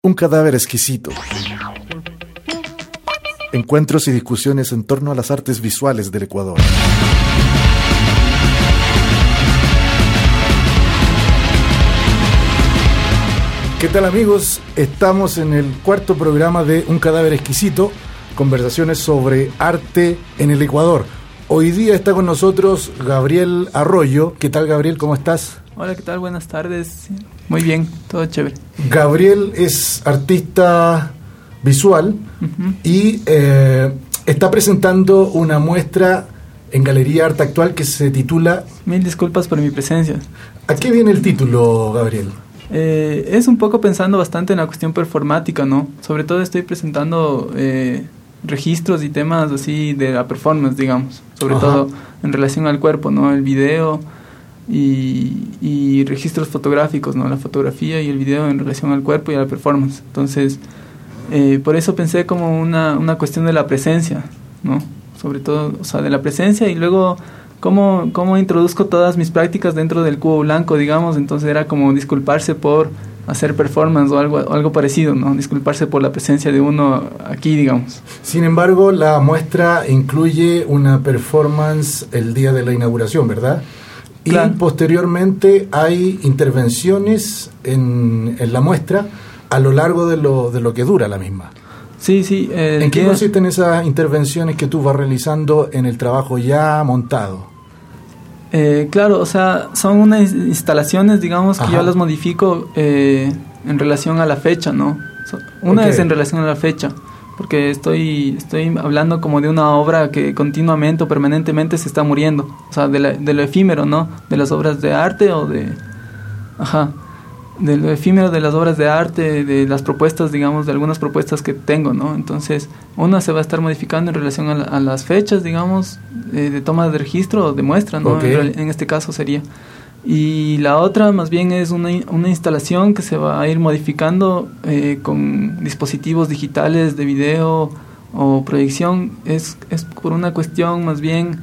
Un cadáver exquisito. Encuentros y discusiones en torno a las artes visuales del Ecuador. ¿Qué tal, amigos? Estamos en el cuarto programa de Un cadáver exquisito, conversaciones sobre arte en el Ecuador. Hoy día está con nosotros Gabriel Arroyo. ¿Qué tal, Gabriel? ¿Cómo estás? Hola, ¿qué tal? Buenas tardes. Muy bien, todo chévere. Gabriel es artista visual y está presentando una muestra en Galería Arte Actual que se titula... Mil disculpas por mi presencia. ¿A qué viene el título, Gabriel? Es un poco pensando bastante en la cuestión performática, ¿no? Sobre todo estoy presentando registros y temas así de la performance, digamos. Sobre todo en relación al cuerpo, ¿no? El video y registros fotográficos, ¿no? La fotografía y el video en relación al cuerpo y a la performance. Entonces, por eso pensé como una cuestión de la presencia, ¿no? Sobre todo, o sea, de la presencia y luego cómo introduzco todas mis prácticas dentro del cubo blanco, digamos. Entonces era como disculparse por hacer performance o algo parecido, ¿no? Disculparse por la presencia de uno aquí, digamos. Sin embargo, la muestra incluye una performance el día de la inauguración, ¿verdad? Claro. Y posteriormente hay intervenciones en la muestra a lo largo de lo que dura la misma. Sí, sí. ¿En qué consisten esas intervenciones que tú vas realizando en el trabajo ya montado? Claro, o sea, son unas instalaciones, digamos, que yo las modifico en relación a la fecha, ¿no? Una es en relación a la fecha, porque estoy hablando como de una obra que continuamente o permanentemente se está muriendo, o sea, de lo efímero, ¿no? De las obras de arte o de... de lo efímero de las obras de arte, de las propuestas, digamos, de algunas propuestas que tengo, ¿no? Entonces, una se va a estar modificando en relación a las fechas, digamos, de toma de registro o de muestra, ¿no? En este caso sería. Y la otra, más bien, es una instalación que se va a ir modificando con dispositivos digitales de video o proyección. Es por una cuestión, más bien...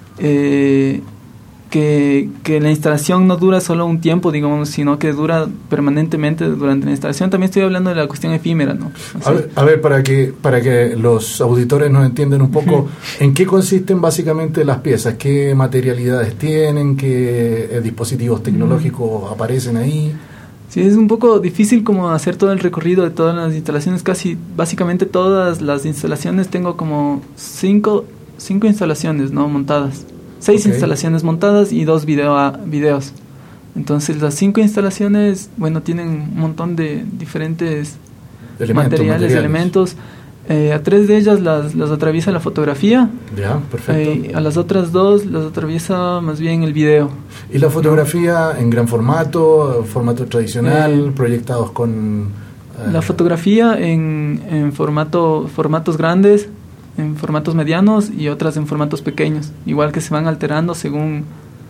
Que la instalación no dura solo un tiempo, digamos, sino que dura permanentemente durante la instalación. También estoy hablando de la cuestión efímera, ¿no? A ver, para que los auditores nos entiendan un poco, ¿en qué consisten básicamente las piezas? ¿Qué materialidades tienen? ¿Qué dispositivos tecnológicos aparecen ahí? Sí, es un poco difícil como hacer todo el recorrido de todas las instalaciones. Básicamente todas las instalaciones, tengo como cinco instalaciones, ¿no? Montadas. 6 instalaciones montadas y 2 videos. Entonces las 5 instalaciones, bueno, tienen un montón de diferentes elementos. A 3 de ellas las atraviesa la fotografía. Ya, perfecto. A las otras 2 las atraviesa más bien el video. ¿Y la fotografía en gran formato tradicional, proyectados con...? La fotografía en formatos grandes, en formatos medianos y otras en formatos pequeños, igual que se van alterando según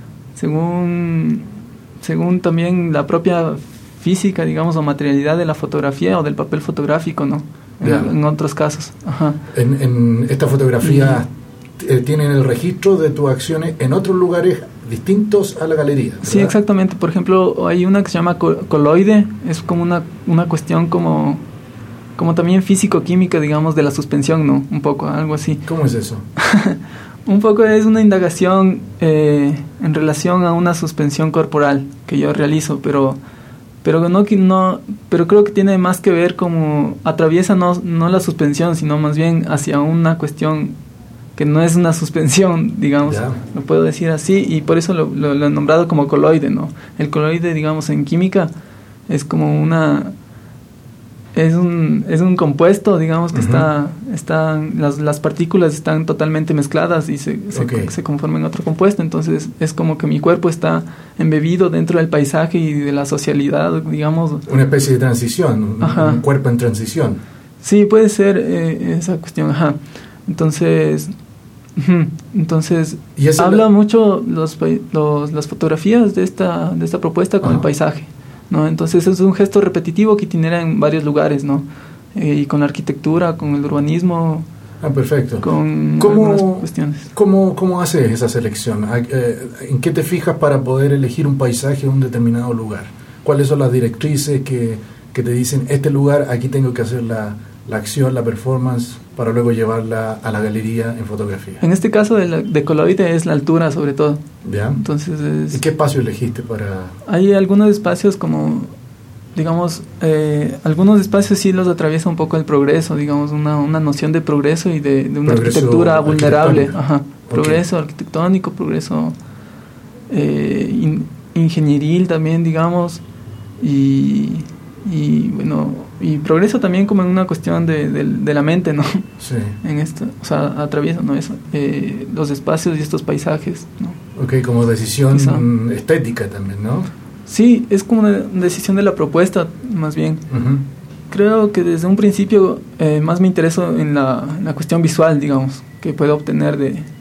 también la propia física, digamos, o materialidad de la fotografía o del papel fotográfico, ¿no? En otros casos. En esta fotografía tienen el registro de tus acciones en otros lugares distintos a la galería, ¿verdad? Sí, exactamente. Por ejemplo, hay una que se llama coloide, es como una cuestión como también físico-química, digamos, de la suspensión, ¿no? Un poco, algo así. ¿Cómo es eso? Un poco es una indagación en relación a una suspensión corporal que yo realizo, pero creo que tiene más que ver como atraviesa no la suspensión, sino más bien hacia una cuestión que no es una suspensión, digamos, lo puedo decir así, y por eso lo he nombrado como coloide, ¿no? El coloide, digamos, en química es como es un compuesto, digamos, que las partículas están totalmente mezcladas y se conforman en otro compuesto. Entonces es como que mi cuerpo está embebido dentro del paisaje y de la socialidad, digamos. Una especie de transición, un cuerpo en transición. Sí, puede ser esa cuestión. Entonces habla mucho las fotografías de esta propuesta con el paisaje, ¿no? Entonces es un gesto repetitivo que itinera en varios lugares, ¿no? Y con la arquitectura, con el urbanismo. Perfecto. Con algunas cuestiones. ¿Cómo haces esa selección? ¿En qué te fijas para poder elegir un paisaje en un determinado lugar? ¿Cuáles son las directrices que que te dicen, este lugar, aquí tengo que hacer la acción, la performance, para luego llevarla a la galería en fotografía? En este caso de colorite es la altura sobre todo. ¿Ya? Entonces ¿Y qué espacio elegiste para...? Hay algunos espacios como, digamos, algunos espacios sí los atraviesa un poco el progreso, digamos, una noción de progreso y de una arquitectura vulnerable. Ajá. Progreso arquitectónico, progreso ingenieril también, digamos, y bueno, y progreso también como en una cuestión de la mente, ¿no? Sí. En esto, o sea, atraviesa, ¿no? Eso, los espacios y estos paisajes, ¿no? Ok, como decisión estética también, ¿no? Sí, es como una decisión de la propuesta, más bien. Uh-huh. Creo que desde un principio más me intereso en la cuestión visual, digamos, que puedo obtener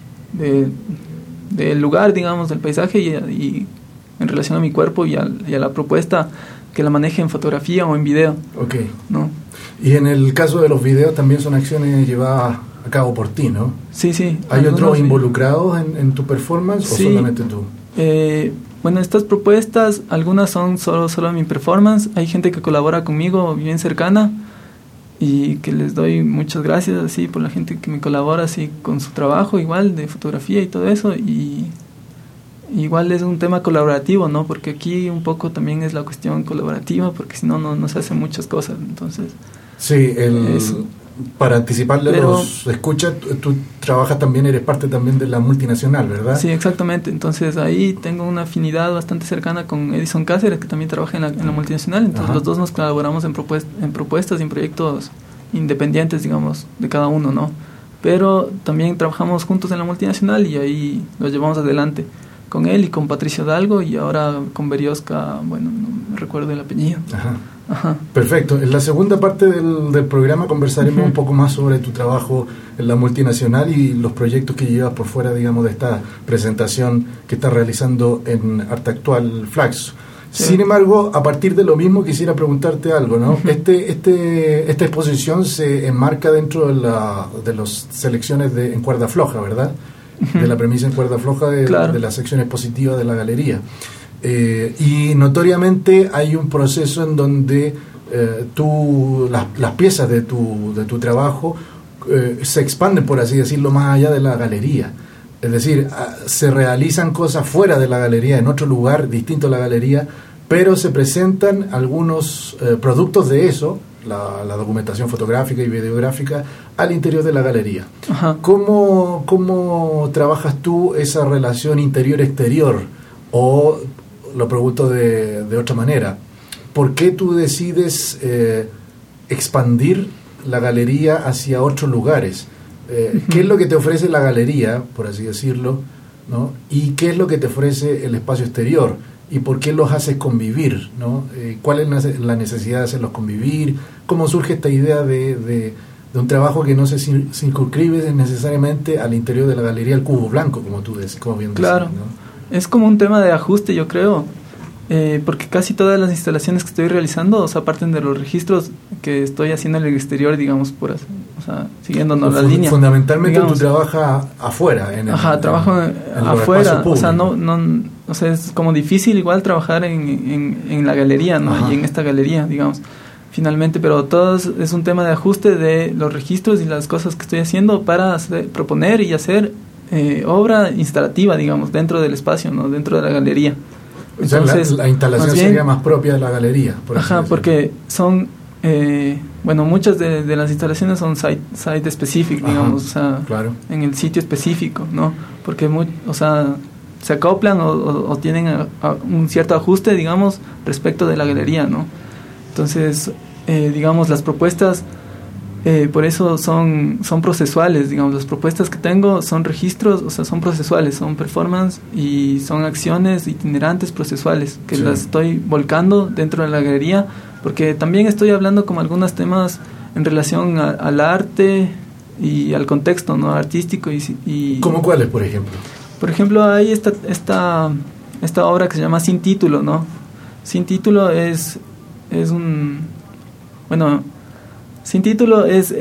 del lugar, digamos, del paisaje y en relación a mi cuerpo y a la propuesta que la maneje en fotografía o en video. Ok. ¿No? Y en el caso de los videos también son acciones llevadas a cabo por ti, ¿no? Sí, sí. ¿Hay otros involucrados en tu performance o solamente tú? Bueno, estas propuestas, algunas son solo mi performance. Hay gente que colabora conmigo bien cercana y que les doy muchas gracias así por la gente que me colabora así con su trabajo igual de fotografía y todo eso, y igual es un tema colaborativo, ¿no? Porque aquí un poco también es la cuestión colaborativa, porque si no se hacen muchas cosas, entonces... Sí, para anticiparle a los escuchas, tú trabajas también, eres parte también de la multinacional, ¿verdad? Sí, exactamente. Entonces ahí tengo una afinidad bastante cercana con Edison Cáceres, que también trabaja en la multinacional. Entonces Ajá. Los dos nos colaboramos en propuestas y en proyectos independientes, digamos, de cada uno, ¿no? Pero también trabajamos juntos en la multinacional y ahí los llevamos adelante. Con él y con Patricio Dalgo y ahora con Berioska, bueno, no me recuerdo el apellido. Ajá. Ajá. Perfecto. En la segunda parte del programa conversaremos uh-huh. un poco más sobre tu trabajo en la multinacional y los proyectos que llevas por fuera, digamos, de esta presentación que estás realizando en Arte Actual Flaxo. Sí. Sin embargo, a partir de lo mismo quisiera preguntarte algo, ¿no? Uh-huh. Esta exposición se enmarca dentro de las selecciones en cuerda floja, ¿verdad? De la premisa en cuerda floja de las secciones positivas de la galería. Y notoriamente hay un proceso en donde las piezas de tu trabajo se expanden, por así decirlo, más allá de la galería. Es decir, se realizan cosas fuera de la galería, en otro lugar distinto a la galería, pero se presentan algunos productos de eso, la documentación fotográfica y videográfica, al interior de la galería. Ajá. ¿Cómo trabajas tú esa relación interior-exterior? O lo pregunto de otra manera, ¿por qué tú decides expandir la galería hacia otros lugares? ¿Qué es lo que te ofrece la galería, por así decirlo, ¿no? ¿Y qué es lo que te ofrece el espacio exterior? ¿Y por qué los haces convivir, ¿no? ¿Cuál es la necesidad de hacerlos convivir? ¿Cómo surge esta idea de un trabajo que no se circunscribe necesariamente al interior de la galería, al cubo blanco, como tú decís, como bien claro, decís, ¿no? Es como un tema de ajuste, yo creo, porque casi todas las instalaciones que estoy realizando, o sea, parten de los registros que estoy haciendo en el exterior, digamos, o sea, siguiéndonos la línea. Fundamentalmente digamos, tú trabajas afuera. Trabajo afuera, o sea, o sea, es como difícil igual trabajar en la galería, ¿no? Ajá. Y en esta galería, digamos, finalmente, pero todo es un tema de ajuste de los registros y las cosas que estoy haciendo para proponer y hacer obra instalativa, digamos, dentro del espacio, ¿no? Dentro de la galería. Entonces, la instalación sería más propia de la galería. Ajá, porque son, muchas de las instalaciones son site specific, digamos, ajá, o sea, claro. En el sitio específico, ¿no? Porque, se acoplan o tienen un cierto ajuste, digamos, respecto de la galería, ¿no? Entonces, digamos, las propuestas, por eso son procesuales, digamos, las propuestas que tengo son registros, o sea, son procesuales, son performance y son acciones itinerantes procesuales que sí. Las estoy volcando dentro de la galería, porque también estoy hablando como algunos temas en relación al arte y al contexto, ¿no? Artístico y ¿Cómo cuáles, por ejemplo? Por ejemplo, hay esta obra que se llama Sin Título, ¿no? Sin Título es un... Bueno, Sin Título es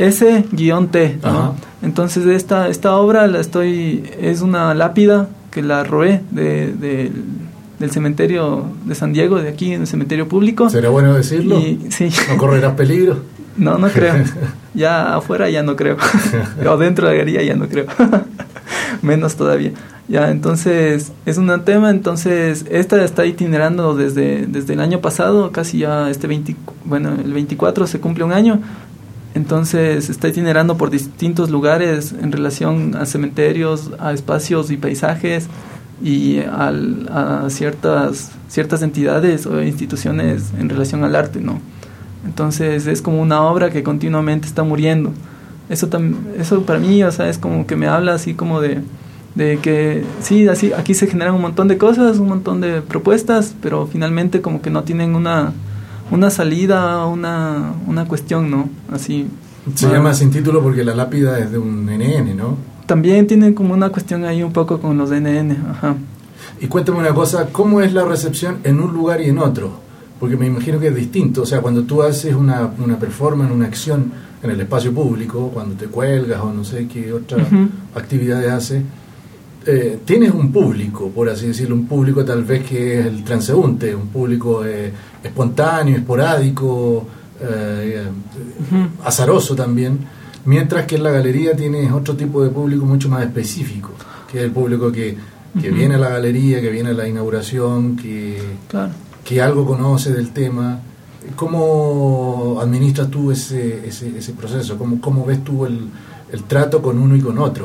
S-T, ¿no? Ajá. Entonces esta obra es una lápida que la robé del cementerio de San Diego, de aquí, en el cementerio público. ¿Será bueno decirlo? Sí. ¿No correrás peligro? No creo. Ya afuera ya no creo. O dentro de la galería ya no creo. Menos todavía. Ya, entonces, es un tema. Entonces, esta está itinerando desde el año pasado, casi ya el 24 se cumple un año. Entonces, está itinerando por distintos lugares en relación a cementerios, a espacios y paisajes, y a ciertas entidades o instituciones en relación al arte, ¿no? Entonces es como una obra que continuamente está muriendo. Eso para mí, o sea, es como que me habla así como de que sí, así aquí se generan un montón de cosas, un montón de propuestas, pero finalmente como que no tienen una salida, una cuestión, ¿no? Así. Se llama sin título porque la lápida es de un NN, ¿no? También tiene como una cuestión ahí un poco con los NN, ajá. Y cuéntame una cosa, ¿cómo es la recepción en un lugar y en otro? Porque me imagino que es distinto, o sea, cuando tú haces una performance, una acción en el espacio público, cuando te cuelgas o no sé qué otras actividades haces, tienes un público, por así decirlo, un público tal vez que es el transeúnte, un público espontáneo, esporádico, azaroso también, mientras que en la galería tienes otro tipo de público mucho más específico, que es el público que viene a la galería, que viene a la inauguración, que algo conoce del tema. ¿Cómo administras tú ese proceso? ¿Cómo ves tú el trato con uno y con otro?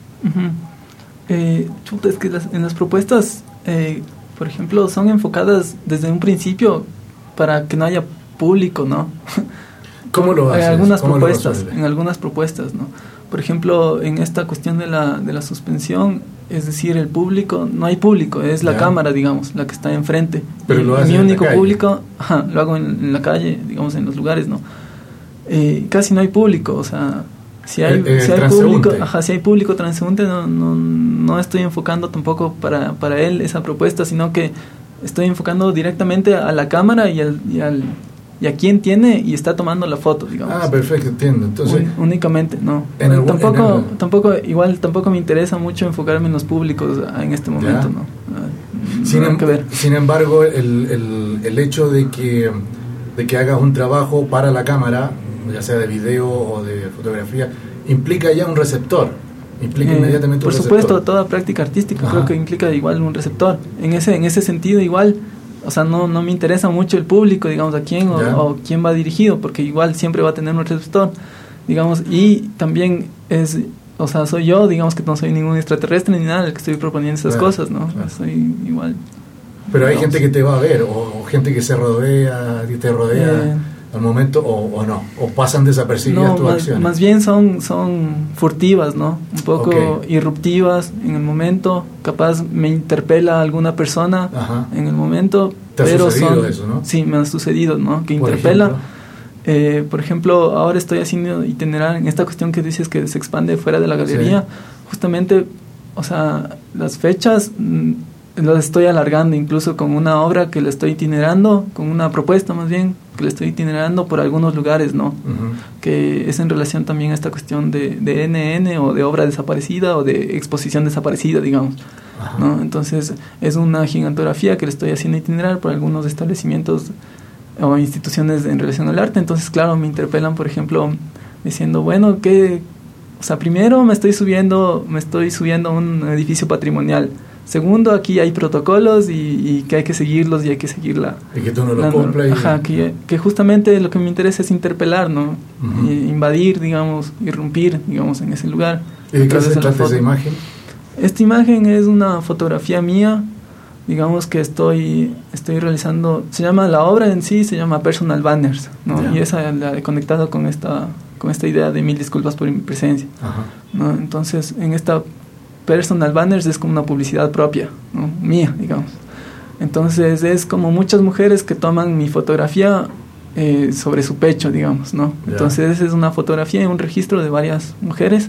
Es que en las propuestas, por ejemplo, son enfocadas desde un principio para que no haya público, ¿no? ¿Cómo lo haces? En algunas propuestas, ¿no? Por ejemplo, en esta cuestión de la suspensión, es decir, el público, no hay público, es la cámara, digamos, la que está enfrente. Pero lo haces mi único en la calle. Público, lo hago en la calle, digamos, en los lugares, ¿no? Casi no hay público, o sea, si hay público, si hay público transeúnte, no estoy enfocando tampoco para él esa propuesta, sino que estoy enfocando directamente a la cámara y a quién tiene y está tomando la foto, digamos. Ah, perfecto, entiendo. Entonces, únicamente, no. Tampoco me interesa mucho enfocarme en los públicos en este momento, ¿no? Sin embargo, el hecho de que hagas un trabajo para la cámara, ya sea de video o de fotografía, implica ya un receptor. Implica inmediatamente un receptor. Por supuesto, toda práctica artística creo que implica igual un receptor. En ese sentido, igual, o sea, no me interesa mucho el público, digamos, a quién o quién va dirigido, porque igual siempre va a tener un receptor, digamos, y también soy yo, digamos, que no soy ningún extraterrestre ni nada el que estoy proponiendo esas cosas, ¿no? Soy igual. Pero hay gente que te va a ver, o gente que te rodea al momento, o no, o pasan desapercibidas tus acciones. Más bien son furtivas, ¿no? Un poco irruptivas en el momento, capaz me interpela alguna persona en el momento. ¿Te ha sucedido eso, no? Sí, me ha sucedido, ¿no? Que interpela. Por ejemplo, ahora estoy haciendo itinerar en esta cuestión que dices que se expande fuera de la galería, justamente, o sea, las fechas las estoy alargando, incluso con una obra que la estoy itinerando, con una propuesta más bien, que la estoy itinerando por algunos lugares, ¿no? Que es en relación también a esta cuestión de NN o de obra desaparecida o de exposición desaparecida, digamos, ¿no? Entonces es una gigantografía que le estoy haciendo itinerar por algunos establecimientos o instituciones en relación al arte. Entonces, claro, me interpelan, por ejemplo, diciendo, bueno, primero me estoy subiendo a un edificio patrimonial. Segundo, aquí hay protocolos y que hay que seguirlos y hay que seguirla. Y que tú no lo cumplas. Que justamente lo que me interesa es interpelar, ¿no? Invadir, digamos, irrumpir, digamos, en ese lugar. ¿Y de qué se trata esa imagen? Esta imagen es una fotografía mía, digamos, que estoy realizando. La obra en sí se llama Personal Banners, ¿no? Y esa la he conectado con esta idea de 1000 disculpas por mi presencia, ¿no? Entonces, en esta Personal Banners es como una publicidad propia, ¿no? Mía, digamos. Entonces es como muchas mujeres que toman mi fotografía sobre su pecho, digamos, ¿no? Entonces es una fotografía, un registro de varias mujeres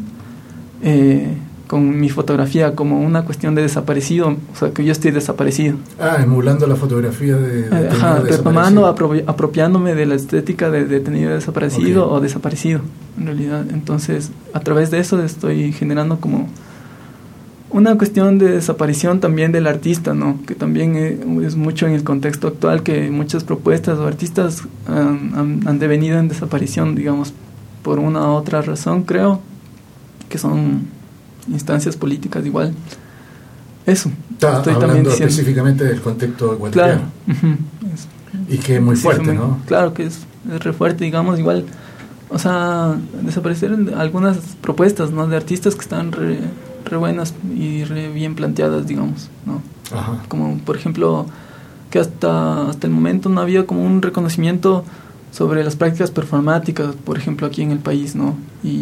con mi fotografía como una cuestión de desaparecido, o sea, que yo estoy desaparecido. Emulando la fotografía de tomando, apropiándome de la estética de detenido desaparecido o desaparecido, en realidad. Entonces, a través de eso estoy generando como una cuestión de desaparición también del artista, ¿no? Que también es mucho en el contexto actual, que muchas propuestas o artistas han devenido en desaparición, digamos, por una u otra razón, creo, que son instancias políticas igual. Eso. Está estoy hablando también diciendo, específicamente del contexto ecuatoriano. Claro. Y que es muy fuerte, ¿no? Claro que es re fuerte, digamos, igual. O sea, desaparecieron algunas propuestas, ¿no? De artistas que están re buenas y re bien planteadas, digamos, ¿no? Ajá. Como, por ejemplo, que hasta el momento no había como un reconocimiento sobre las prácticas performáticas, por ejemplo, aquí en el país, ¿no?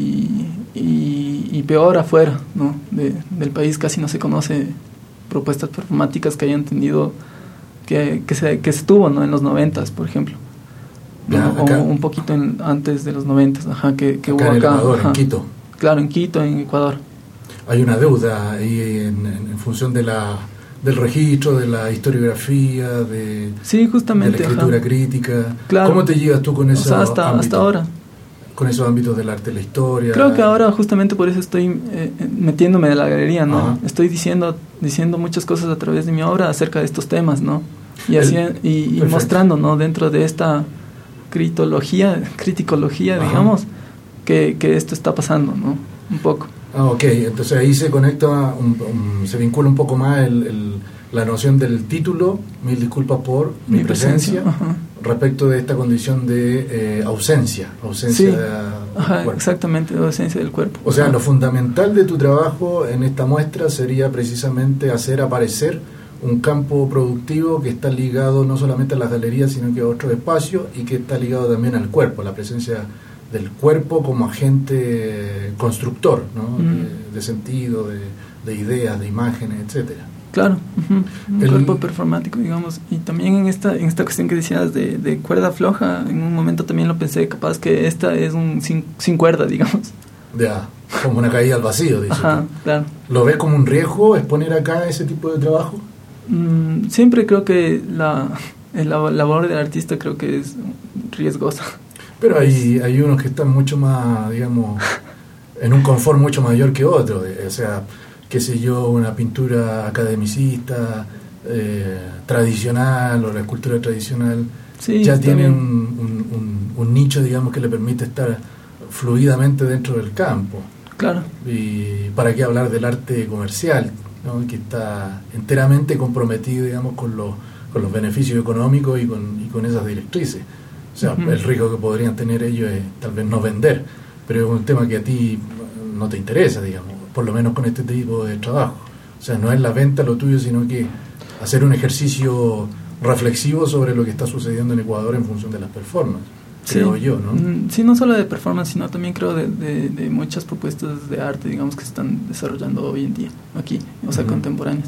Y peor afuera, ¿no? Del país casi no se conoce propuestas performáticas que hayan tenido, que se tuvo, ¿no? En los 90s, por ejemplo. Ya, o un poquito antes de los 90s, ajá, que hubo acá. En Ecuador, ajá. En Quito. Claro, en Quito, en Ecuador. Hay una deuda ahí en función de del registro, de la historiografía, sí, justamente, de la escritura ajá. crítica. Claro. ¿Cómo te llevas tú con eso? O sea, hasta ahora. Con esos ámbitos del arte, la historia. Creo que ahora justamente por eso estoy metiéndome de la galería, ¿no? Ajá. Estoy diciendo muchas cosas a través de mi obra acerca de estos temas, ¿no? Y mostrando, ¿no? Dentro de esta criticología, Ajá. digamos, que esto está pasando, ¿no? Un poco. Ok, entonces ahí se conecta, se vincula un poco más la noción del título, mil disculpas por mi presencia, respecto de esta condición de ausencia sí. del cuerpo. Exactamente, de ausencia del cuerpo. O sea, lo fundamental de tu trabajo en esta muestra sería precisamente hacer aparecer un campo productivo que está ligado no solamente a las galerías, sino que a otros espacios, y que está ligado también al cuerpo, la presencia del cuerpo como agente constructor, ¿no? De sentido, de ideas, de imágenes, etcétera. Claro, un cuerpo performático, digamos. Y también en esta cuestión que decías de cuerda floja, en un momento también lo pensé, capaz que esta es un sin cuerda, digamos. Ya, como una caída al vacío, dices. Ajá, claro. ¿Lo ves como un riesgo exponer acá ese tipo de trabajo? Siempre creo que la labor del artista creo que es riesgosa. Pero hay unos que están mucho más, digamos, en un confort mucho mayor que otros. O sea, qué sé yo, una pintura academicista, tradicional, o la escultura tradicional, sí, ya tiene un nicho, digamos, que le permite estar fluidamente dentro del campo. Claro. Y para qué hablar del arte comercial, ¿no? Que está enteramente comprometido, digamos, con los beneficios económicos y con esas directrices. O sea, el riesgo que podrían tener ellos es tal vez no vender, pero es un tema que a ti no te interesa, digamos, por lo menos con este tipo de trabajo. O sea, no es la venta lo tuyo, sino que hacer un ejercicio reflexivo sobre lo que está sucediendo en Ecuador en función de las performances, creo yo, ¿no? Sí, no solo de performance, sino también creo de muchas propuestas de arte, digamos, que se están desarrollando hoy en día aquí, o sea, contemporáneas.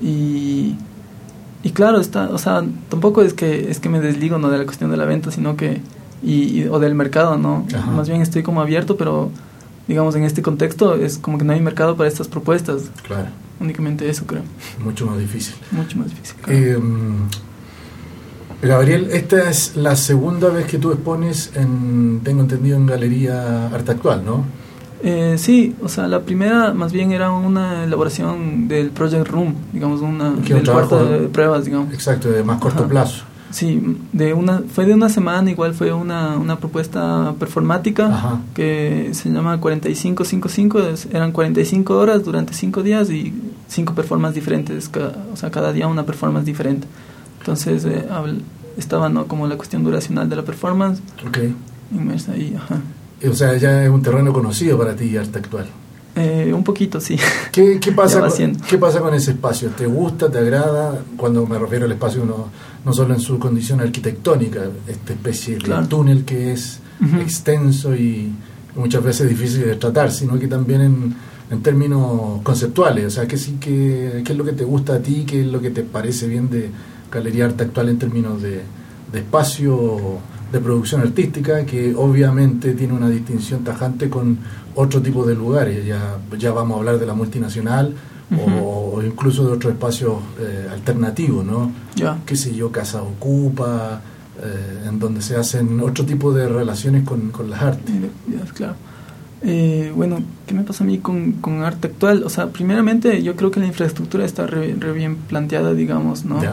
Y claro, o sea, tampoco es que me desligo, ¿no?, de la cuestión de la venta, sino que o del mercado, ¿no? Ajá. Más bien estoy como abierto, pero digamos en este contexto es como que no hay mercado para estas propuestas. Claro. Únicamente eso, creo. Mucho más difícil. Mucho más difícil. Claro. Gabriel, esta es la segunda vez que tú expones tengo entendido, en Galería Arte Actual, ¿no? Sí, o sea, la primera más bien era una elaboración del Project Room, digamos, del cuarto de pruebas, digamos. Exacto, de más corto plazo. Sí, fue de una semana, igual fue una propuesta performática que se llama 45-5-5, eran 45 horas durante 5 días y 5 performances diferentes, o sea, cada día una performance diferente. Entonces estaba, ¿no?, como la cuestión duracional de la performance, inmersa ahí, O sea, ya es un terreno conocido para ti, Arte Actual. Un poquito, sí. ¿Qué pasa con ese espacio? ¿Te gusta, te agrada? Cuando me refiero al espacio, no solo en su condición arquitectónica, esta especie de túnel que es extenso y muchas veces difícil de tratar, sino que también en términos conceptuales. O sea, ¿qué es lo que te gusta a ti? ¿Qué es lo que te parece bien de Galería Arte Actual en términos de espacio de producción artística, que obviamente tiene una distinción tajante con otro tipo de lugares? Ya vamos a hablar de la multinacional o incluso de otros espacios alternativos, ¿no? Qué sé yo, Casa Ocupa, en donde se hacen otro tipo de relaciones con las artes. Claro. Bueno, ¿qué me pasa a mí con arte actual? O sea, primeramente yo creo que la infraestructura está re bien planteada, digamos, ¿no?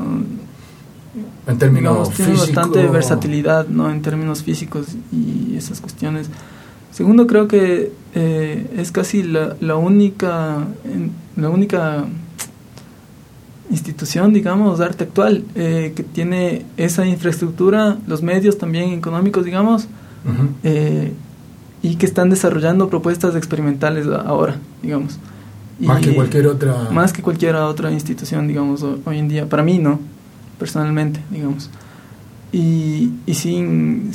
En términos digamos, tiene físicos, bastante versatilidad, ¿no? En términos físicos y esas cuestiones. Segundo, creo que es casi la única institución, digamos, de arte actual que tiene esa infraestructura, los medios también económicos, digamos, y que están desarrollando propuestas experimentales ahora, digamos. Más que cualquier otra institución, digamos, hoy en día. Para mí, ¿no? Personalmente, digamos. Y sin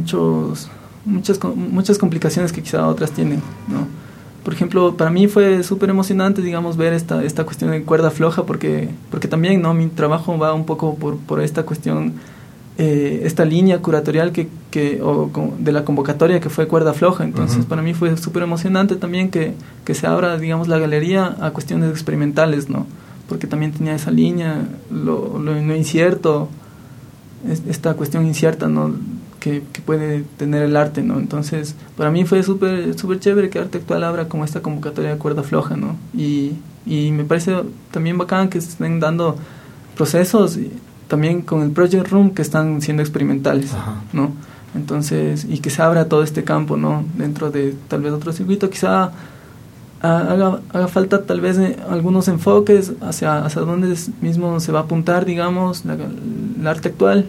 muchas complicaciones que quizá otras tienen, ¿no? Por ejemplo, para mí fue súper emocionante, digamos, ver esta cuestión de cuerda floja, porque también, ¿no? Mi trabajo va un poco por esta cuestión, esta línea curatorial de la convocatoria que fue cuerda floja. Entonces, para mí fue súper emocionante también que se abra, digamos, la galería a cuestiones experimentales, ¿no? Porque también tenía esa línea, lo incierto, esta cuestión incierta, ¿no? Que puede tener el arte, ¿no? Entonces, para mí fue súper chévere que Arte Actual abra como esta convocatoria de cuerda floja, ¿no? Y me parece también bacán que se estén dando procesos también con el Project Room que están siendo experimentales, ¿no? Entonces, y que se abra todo este campo, ¿no? Dentro de tal vez otro circuito, quizá haga falta tal vez algunos enfoques hacia dónde mismo se va a apuntar, digamos, el arte actual.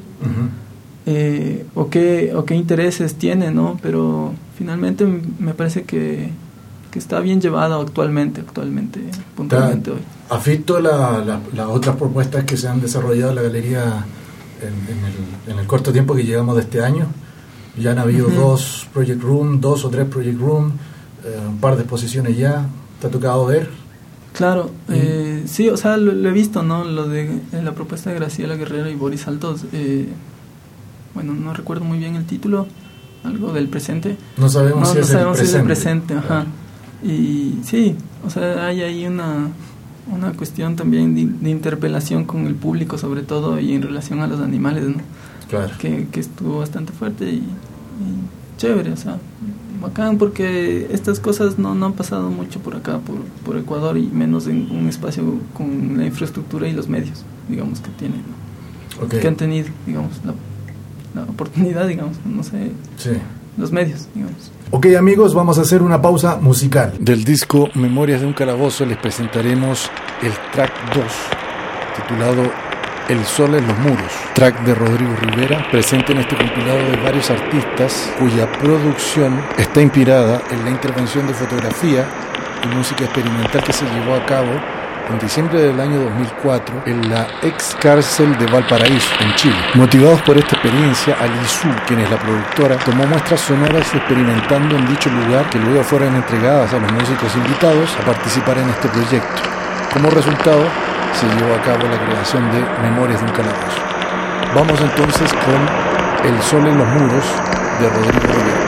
O qué intereses tiene, ¿no? Pero finalmente me parece que está bien llevado actualmente, puntualmente hoy. ¿Has visto las otras propuestas que se han desarrollado en la galería en el corto tiempo que llevamos de este año? Ya han habido dos o tres Project Room, un par de exposiciones ya. ¿Te ha tocado ver? Claro, sí, o sea, lo he visto, ¿no? Lo de la propuesta de Graciela Guerrero y Boris Altos. Bueno, no recuerdo muy bien el título, algo del presente. No sabemos si es el presente. Ajá. Y sí, o sea, hay ahí una cuestión también de interpelación con el público, sobre todo, y en relación a los animales, ¿no? Claro. Que estuvo bastante fuerte y chévere, o sea, bacán, porque estas cosas no han pasado mucho por acá, por Ecuador, y menos en un espacio con la infraestructura y los medios, digamos, que tienen, ¿no? Que han tenido, digamos, la oportunidad, digamos, no sé, los medios, digamos. Ok, amigos, vamos a hacer una pausa musical. Del disco Memorias de un Calabozo les presentaremos el track 2, titulado El Sol en los Muros, track de Rodrigo Rivera, presente en este compilado de varios artistas cuya producción está inspirada en la intervención de fotografía y música experimental que se llevó a cabo en diciembre del año 2004 en la ex cárcel de Valparaíso, en Chile. Motivados por esta experiencia, Alizú, quien es la productora, tomó muestras sonoras experimentando en dicho lugar que luego fueron entregadas a los músicos invitados a participar en este proyecto. Como resultado, se llevó a cabo la creación de Memorias de un Calabozo. Vamos entonces con El Sol en los Muros de Rodrigo Rivera.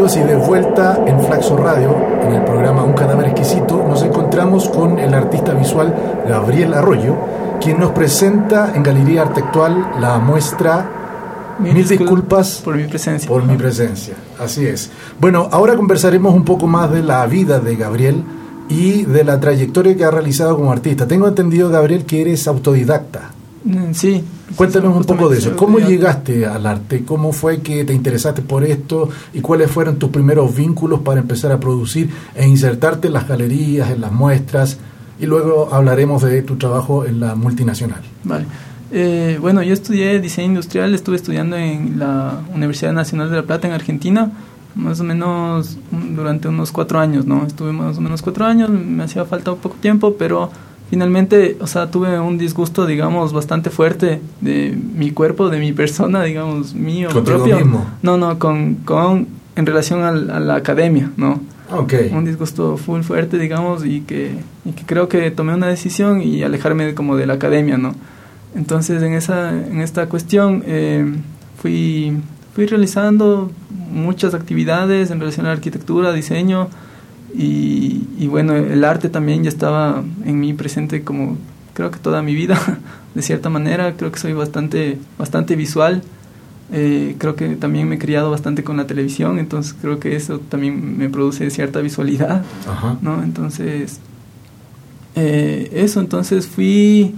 amigos, y de vuelta en Flaxo Radio, en el programa Un Cadáver Exquisito, nos encontramos con el artista visual Gabriel Arroyo, quien nos presenta en Galería Arte Actual la muestra Mil disculpas por mi presencia. Por mi presencia, así es. Bueno, ahora conversaremos un poco más de la vida de Gabriel y de la trayectoria que ha realizado como artista. Tengo entendido, Gabriel, que eres autodidacta. Sí. Cuéntanos un poco de eso. ¿Cómo llegaste al arte? ¿Cómo fue que te interesaste por esto? ¿Y cuáles fueron tus primeros vínculos para empezar a producir e insertarte en las galerías, en las muestras? Y luego hablaremos de tu trabajo en la multinacional. Vale. Bueno, yo estudié diseño industrial, estuve estudiando en la Universidad Nacional de La Plata en Argentina, más o menos durante unos 4 años, ¿no? Estuve más o menos 4 años, me hacía falta un poco tiempo, pero finalmente, o sea, tuve un disgusto, digamos, bastante fuerte de mi cuerpo, de mi persona, digamos, mío propio. Mismo? No, con en relación a la academia, ¿no? Okay. Un disgusto full fuerte, digamos, y que creo que tomé una decisión y alejarme como de la academia, ¿no? Entonces, en esta cuestión fui realizando muchas actividades en relación a la arquitectura, diseño, y bueno, el arte también ya estaba en mí presente como creo que toda mi vida, de cierta manera. Creo que soy bastante visual. Creo que también me he criado bastante con la televisión, entonces creo que eso también me produce cierta visualidad. Ajá. ¿No? Entonces, entonces fui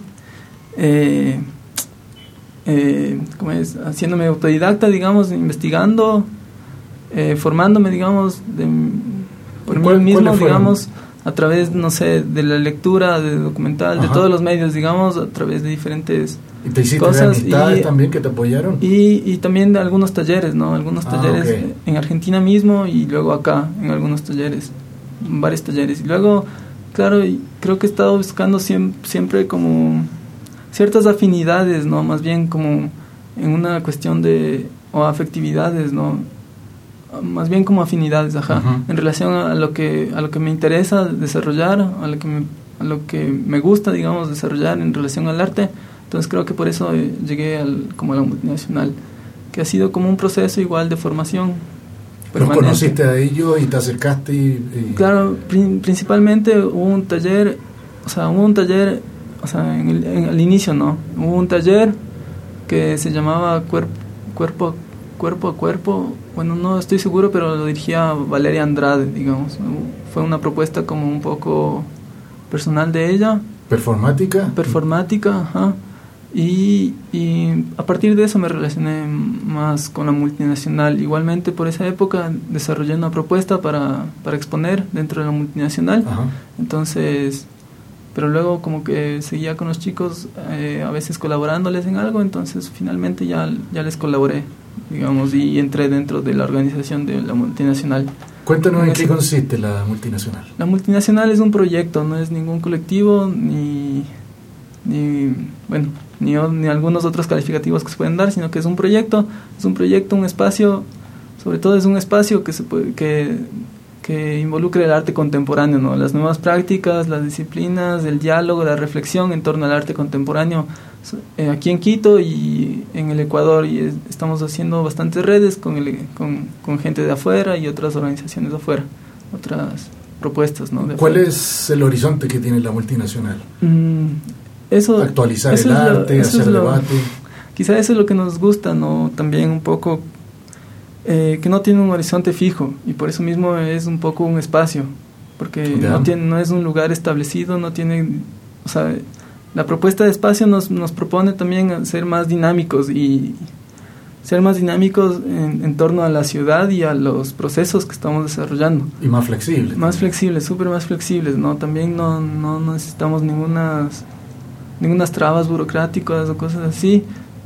haciéndome autodidacta, digamos, investigando, formándome, digamos, por mí mismo, digamos, a través, no sé, de la lectura, de documental, de todos los medios, digamos, a través de diferentes ¿Y te hiciste cosas, amistades también que te apoyaron? Y también de algunos talleres, ¿no? Algunos talleres okay. En Argentina mismo y luego acá, en algunos talleres, varios talleres. Y luego, claro, creo que he estado buscando siempre como ciertas afinidades, ¿no? Más bien como en una cuestión o afectividades, ¿no? Más bien como afinidades, en relación a lo que me interesa desarrollar, a lo que me gusta, digamos, desarrollar en relación al arte. Entonces creo que por eso llegué como a la multinacional, que ha sido como un proceso igual de formación permanente. ¿Los conociste a ellos y te acercaste? Claro, principalmente hubo un taller, en el inicio, ¿no? Hubo un taller que se llamaba Cuerpo a Cuerpo. Bueno, no estoy seguro, pero lo dirigía Valeria Andrade, digamos. Fue una propuesta como un poco personal de ella. Performática, ajá. Y a partir de eso me relacioné más con la multinacional. Igualmente por esa época desarrollé una propuesta para exponer dentro de la multinacional. Ajá. Entonces, pero luego como que seguía con los chicos, a veces colaborándoles en algo, entonces finalmente ya les colaboré, digamos, y entré dentro de la organización de la multinacional. Cuéntanos en qué consiste la multinacional. La multinacional es un proyecto, no es ningún colectivo, ni algunos otros calificativos que se pueden dar, sino que es un proyecto, un espacio, sobre todo es un espacio que involucre el arte contemporáneo, ¿no? Las nuevas prácticas, las disciplinas, el diálogo, la reflexión en torno al arte contemporáneo aquí en Quito y en el Ecuador, y estamos haciendo bastantes redes con gente de afuera y otras organizaciones de afuera, otras propuestas, ¿no? ¿Cuál es el horizonte que tiene la multinacional? Actualizar el arte, hacer debate. Quizá eso es lo que nos gusta, ¿no? También un poco que no tiene un horizonte fijo, y por eso mismo es un poco un espacio, porque no es un lugar establecido, no tiene, o sea, la propuesta de espacio nos propone también ser más dinámicos en torno a la ciudad y a los procesos que estamos desarrollando. Y más flexibles. Más flexibles, súper más flexibles, ¿no? También no necesitamos ningunas trabas burocráticas o cosas así.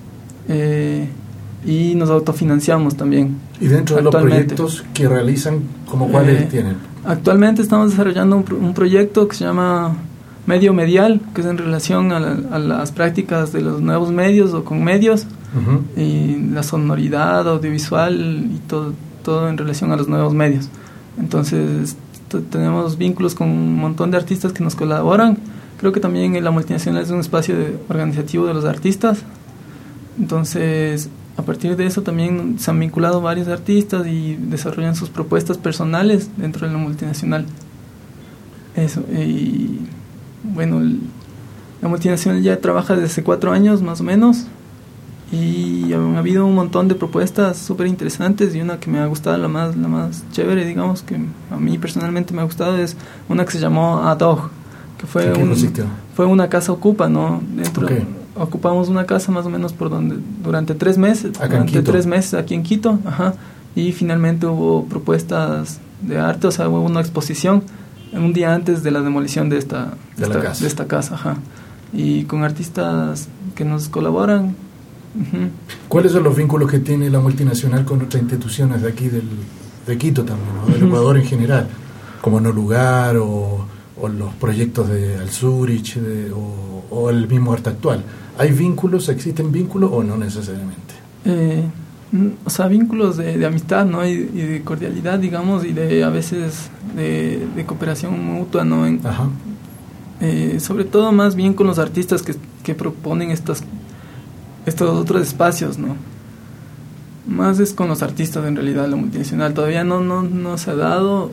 Y nos autofinanciamos también. ¿Y dentro de los proyectos que realizan, como cuáles tienen? Actualmente estamos desarrollando un proyecto que se llama Medio Medial, que es en relación a las prácticas de los nuevos medios o con medios, y la sonoridad audiovisual y todo en relación a los nuevos medios. Entonces tenemos vínculos con un montón de artistas que nos colaboran. Creo que también la multinacional es un espacio organizativo de los artistas. Entonces a partir de eso también se han vinculado varios artistas y desarrollan sus propuestas personales dentro de la multinacional. Eso, y bueno, la multinacional ya trabaja desde hace 4 años más o menos, y ha habido un montón de propuestas súper interesantes, y una que me ha gustado, la más chévere, digamos, que a mí personalmente me ha gustado, es una que se llamó Adog, que fue una casa ocupa, ¿no? Ocupamos una casa más o menos durante 3 meses, aquí en Quito, y finalmente hubo propuestas de arte, o sea, hubo una exposición un día antes de la demolición de esta casa, y con artistas que nos colaboran. ¿Cuáles son los vínculos que tiene la multinacional con otras instituciones de aquí de Quito también, ¿no? Del Ecuador en general, como No Lugar o los proyectos de Al Zurich o el mismo Arte Actual? ¿Hay vínculos, existen vínculos o no necesariamente? O sea, vínculos de amistad, ¿no? Y de cordialidad, digamos, y a veces de cooperación mutua, ¿no? Sobre todo más bien con los artistas que proponen estos otros espacios, ¿no? Más es con los artistas, en realidad, la multinacional. Todavía no se ha dado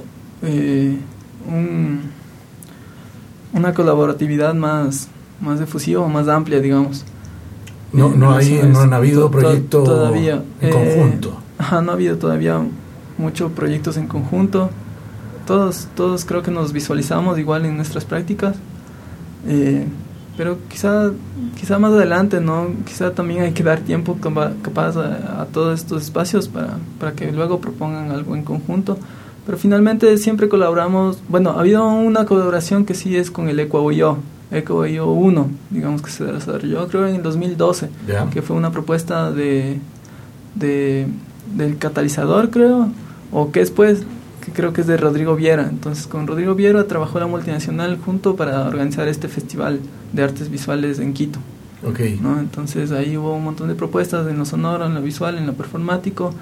una colaboratividad más efusiva o más amplia, digamos. No han habido proyectos todavía, en conjunto. No ha habido todavía muchos proyectos en conjunto. Todos creo que nos visualizamos igual en nuestras prácticas. Pero quizá más adelante, ¿no? Quizá también hay que dar tiempo capaz a todos estos espacios para que luego propongan algo en conjunto. Pero finalmente siempre colaboramos. Bueno, ha habido una colaboración que sí es con el ECOIO 1, digamos, que se desarrolló creo en el 2012, que fue una propuesta del catalizador, creo, o que después, que creo que es de Rodrigo Viera. Entonces con Rodrigo Viera trabajó la multinacional junto para organizar este festival de artes visuales en Quito. ¿No? Entonces ahí hubo un montón de propuestas en lo sonoro, en lo visual, en lo performático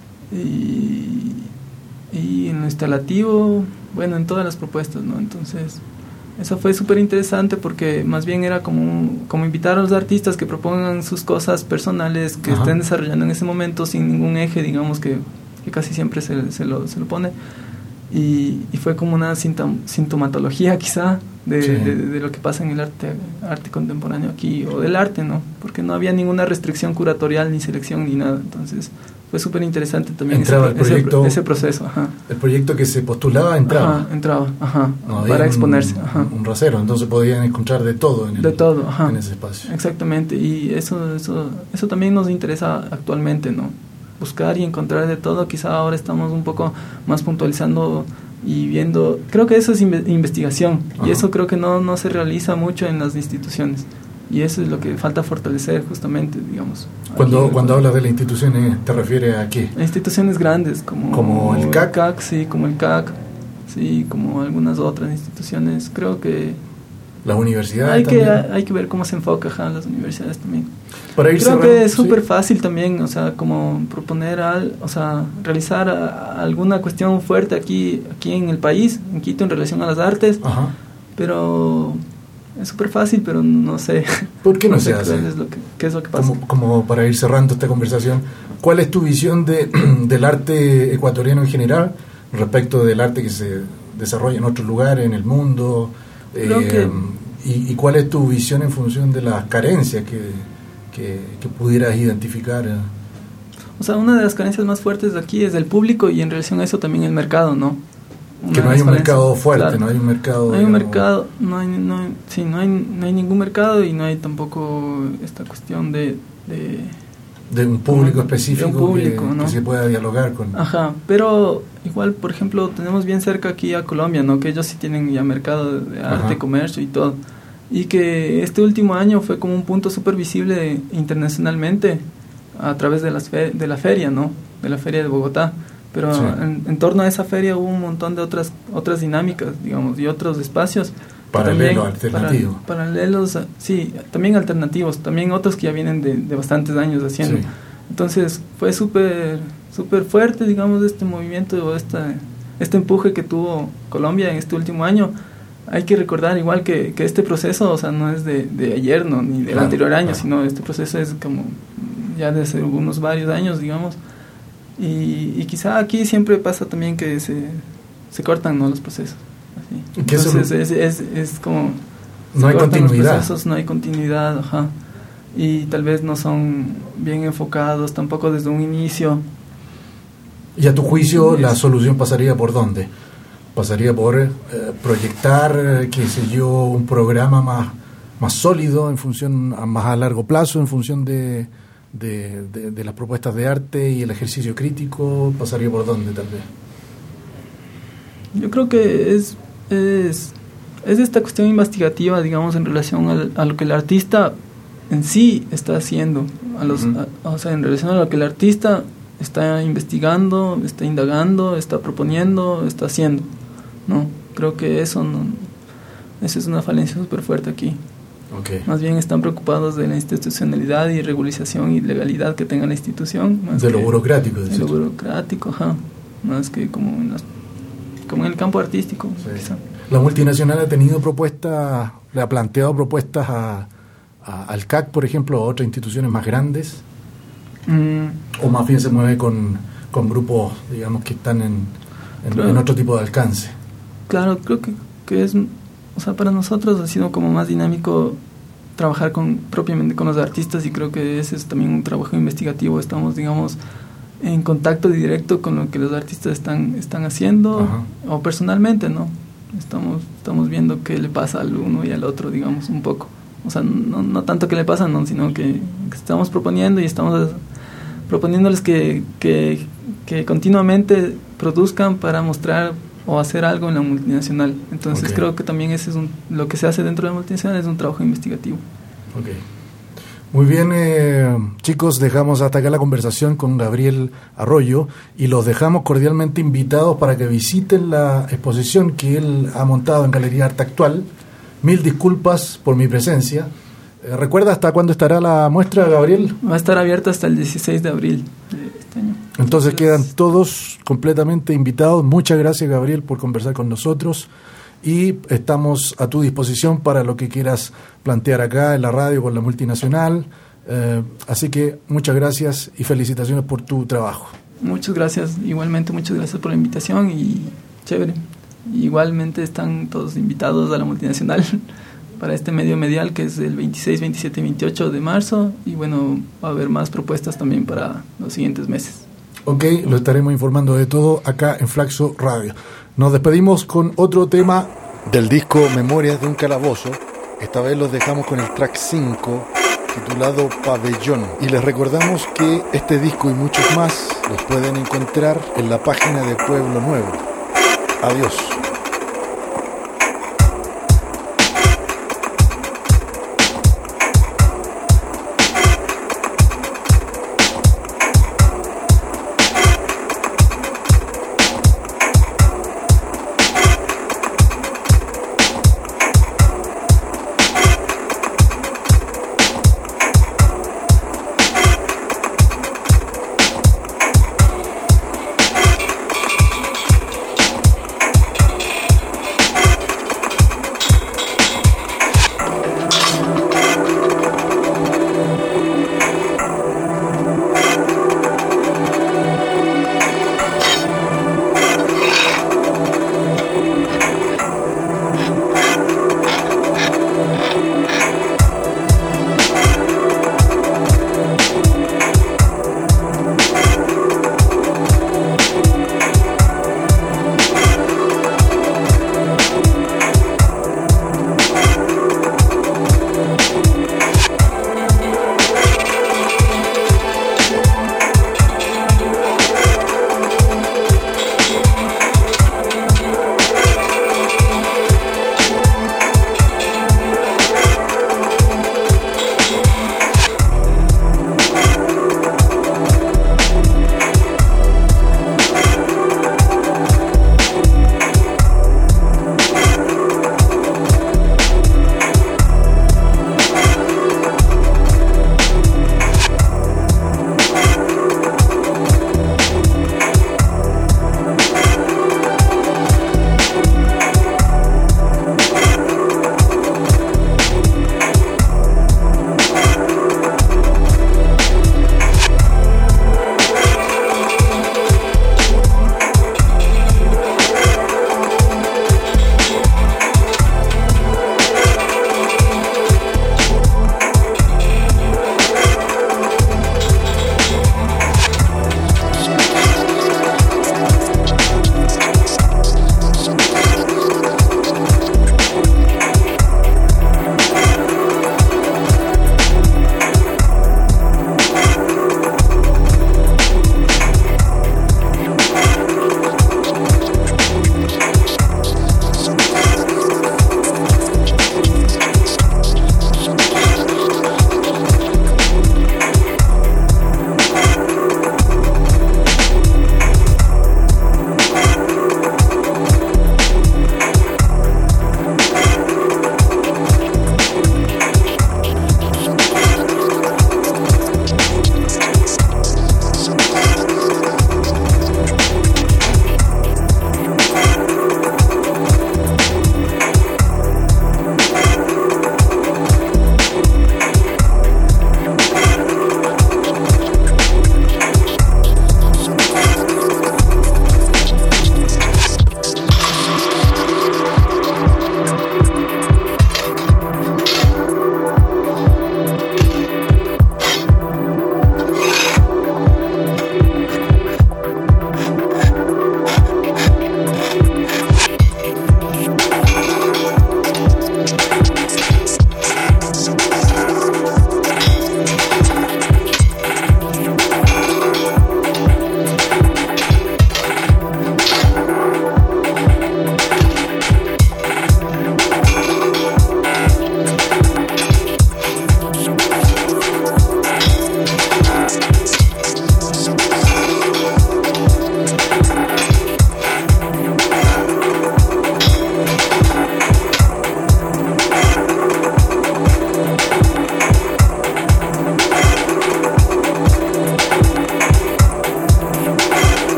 y en lo instalativo, bueno, en todas las propuestas, ¿no? Entonces eso fue súper interesante porque más bien era como invitar a los artistas que propongan sus cosas personales que estén desarrollando en ese momento sin ningún eje, digamos, que casi siempre se lo pone, y fue como una sintomatología quizá de lo que pasa en el arte contemporáneo aquí, o del arte, ¿no? Porque no había ninguna restricción curatorial ni selección ni nada. Entonces fue súper interesante también ese proceso. El proyecto que se postulaba entraba para exponerse. Un rasero, entonces podían encontrar de todo en ese espacio. Exactamente, y eso también nos interesa actualmente, ¿no? Buscar y encontrar de todo. Quizá ahora estamos un poco más puntualizando y viendo. Creo que eso es investigación, y eso creo que no se realiza mucho en las instituciones, y eso es lo que falta fortalecer justamente, digamos. Cuando hablas de las instituciones, ¿te refieres a qué? A instituciones grandes como el CAC. Sí, como el CAC, sí, como algunas otras instituciones. Creo que las universidades hay que ver cómo se enfoca las universidades también. Creo que es súper fácil también, o sea, como proponer realizar alguna cuestión fuerte aquí en el país, en Quito, en relación a las artes. Pero es súper fácil, pero no sé. ¿Por qué no se hace? ¿Qué es lo que pasa? Como para ir cerrando esta conversación, ¿cuál es tu visión del arte ecuatoriano en general respecto del arte que se desarrolla en otros lugares, en el mundo? ¿Y cuál es tu visión en función de las carencias que pudieras identificar? O sea, una de las carencias más fuertes de aquí es el público, y en relación a eso también el mercado, ¿no? Que no hay un mercado fuerte, claro. No hay un mercado. No hay ningún mercado, y no hay tampoco esta cuestión de un público específico, de un público, ¿no? Que se pueda dialogar con. Pero igual, por ejemplo, tenemos bien cerca aquí a Colombia, ¿no? Que ellos sí tienen ya mercado de arte, comercio y todo, y que este último año fue como un punto súper visible internacionalmente a través de la feria, ¿no? De la feria de Bogotá. Pero en torno a esa feria hubo un montón de otras dinámicas, digamos, y otros espacios alternativos. Paralelos, sí, también alternativos, también otros que ya vienen de bastantes años haciendo. Entonces fue súper fuerte, digamos, este movimiento, o este empuje que tuvo Colombia en este último año. Hay que recordar igual que este proceso, o sea, no es de ayer, no, ni del anterior año, sino este proceso es como ya desde unos varios años, digamos, y quizá aquí siempre pasa también que se cortan, ¿no?, los procesos. Así. Entonces es como... No hay continuidad. Los procesos, no hay continuidad, ajá. Y tal vez no son bien enfocados tampoco desde un inicio. ¿Y a tu juicio la solución pasaría por dónde? ¿Pasaría por proyectar, qué sé yo, un programa más sólido, en función más a largo plazo, en función de las propuestas de arte y el ejercicio crítico? ¿Pasaría por dónde, tal vez? Yo creo que es esta cuestión investigativa, digamos, en relación a lo que el artista en sí está haciendo, o sea, en relación a lo que el artista está investigando, está indagando, está proponiendo, está haciendo, ¿no? Creo que eso es una falencia súper fuerte aquí. Okay. Más bien están preocupados de la institucionalidad y regularización y legalidad que tenga la institución. Más de lo burocrático. De lo burocrático, ajá. Más que como en el campo artístico. Sí. Quizá. La multinacional ha tenido propuestas, le ha planteado propuestas al CAC, por ejemplo, a otras instituciones más grandes, o más bien se mueve con grupos, digamos, que están en otro tipo de alcance. Claro, creo que es, o sea, para nosotros ha sido como más dinámico trabajar propiamente con los artistas, y creo que ese es también un trabajo investigativo. Estamos, digamos, en contacto directo con lo que los artistas están haciendo. Ajá. O personalmente, ¿no? Estamos viendo qué le pasa al uno y al otro, digamos, un poco. O sea, no tanto qué le pasa, no, sino que estamos proponiendo y estamos proponiéndoles que continuamente produzcan para mostrar o hacer algo en la multinacional. Entonces, okay, creo que también ese es lo que se hace dentro de la multinacional, es un trabajo investigativo. Okay. Muy bien, chicos, dejamos hasta acá la conversación con Gabriel Arroyo y los dejamos cordialmente invitados para que visiten la exposición que él ha montado en Galería Arte Actual. Mil disculpas por mi presencia. ¿Recuerda hasta cuándo estará la muestra, Gabriel? Va a estar abierta hasta el 16 de abril de este año. Entonces quedan todos completamente invitados. Muchas gracias, Gabriel, por conversar con nosotros. Y estamos a tu disposición para lo que quieras plantear acá en la radio con la multinacional. Así que muchas gracias y felicitaciones por tu trabajo. Muchas gracias, igualmente muchas gracias por la invitación y chévere. Igualmente están todos invitados a la multinacional para este medio medial que es el 26, 27 y 28 de marzo, y bueno, va a haber más propuestas también para los siguientes meses. Ok, lo estaremos informando de todo acá en Flaxo Radio. Nos despedimos con otro tema del disco Memorias de un Calabozo. Esta vez los dejamos con el track 5 titulado Pabellón, y les recordamos que este disco y muchos más los pueden encontrar en la página de Pueblo Nuevo. Adiós.